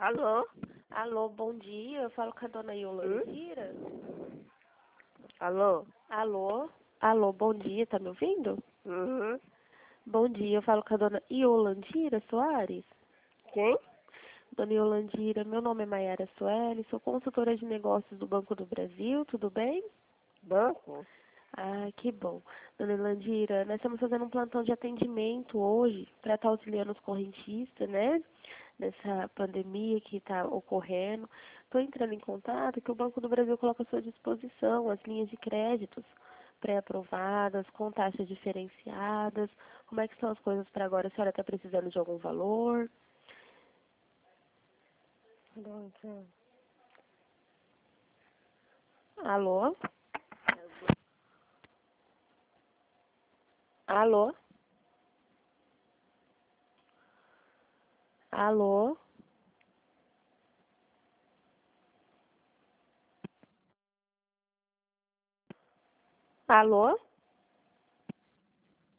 Alô? Alô, bom dia. Eu falo com a dona Yolandira. Alô? Alô, bom dia. Tá me ouvindo? Uhum. Bom dia. Eu falo com a dona Yolandira Soares. Quem? Dona Yolandira, meu nome é Maiara Sueli, sou consultora de negócios do Banco do Brasil. Tudo bem? Banco? Ah, que bom. Dona Yolandira, nós estamos fazendo um plantão de atendimento hoje para estar auxiliando os correntistas, né? Nessa pandemia que está ocorrendo. Estou entrando em contato que o Banco do Brasil coloca à sua disposição as linhas de créditos pré-aprovadas, com taxas diferenciadas. Como é que estão as coisas para agora? A senhora está precisando de algum valor? Alô? Alô? Alô? Alô?